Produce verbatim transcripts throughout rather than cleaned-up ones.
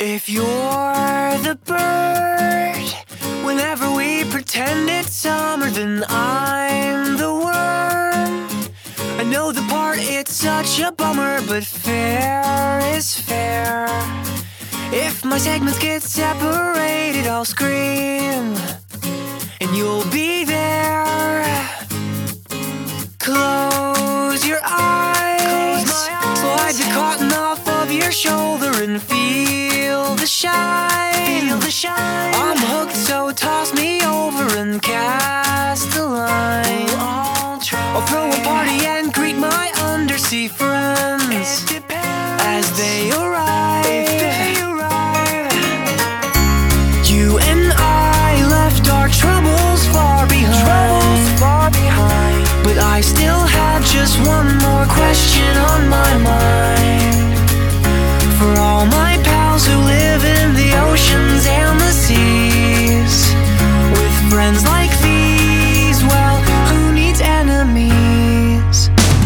If you're the bird, whenever we pretend it's summer, then I'm the worm. I know the part, it's such a bummer, but fair is fair. If my segments get separated, I'll scream, and you'll be there. Close your eyes, slide the cotton off of your shoulder and feel the shine. Feel the shine. I'm hooked, so toss me over and cast a line. I'll, I'll throw a party and greet my undersea friends as they arrive. They arrive. You and I left our troubles far behind. Troubles far behind. But I still have just one more question on my mind. For all my pals who live in the oceans and the seas, with friends like these, well, who needs enemies?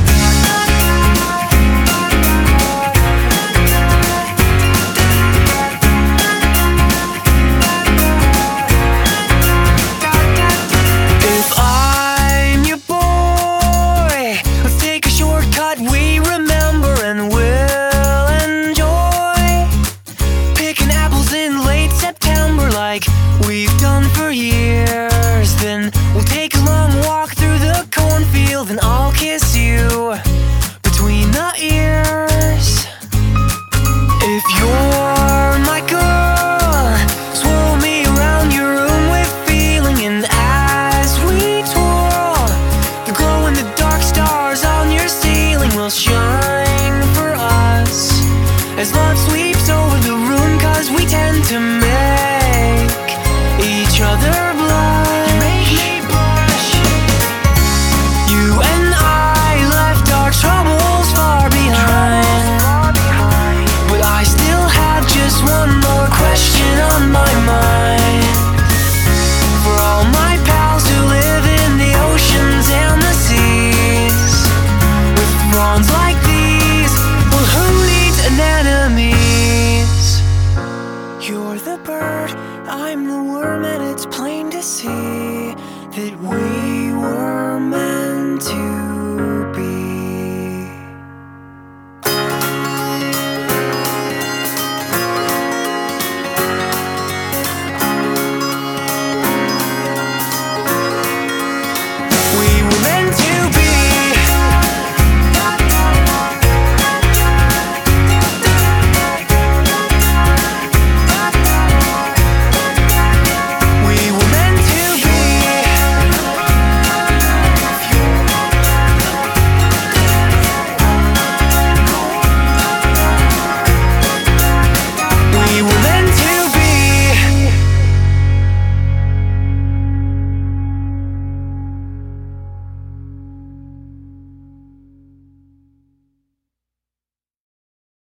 If I'm your boy, let's take a shortcut we remember and will enjoy. Picking apples in late September like we've done for years. Then we'll take a long walk through the cornfield and I'll kiss you between the ears. If you're my girl, swirl me around your room with feeling, and as we twirl, the glow in the dark stars on your ceiling will shine for us as love sweeps over the room, 'cause we tend to make each other blush. You make me blush. You and I left our troubles far behind, but I still have just one more question on my mind. For all my pals who live in the oceans and the seas, with fronds like these, well, who needs anemones? You're the bird, I'm the worm, and it's plain to see that we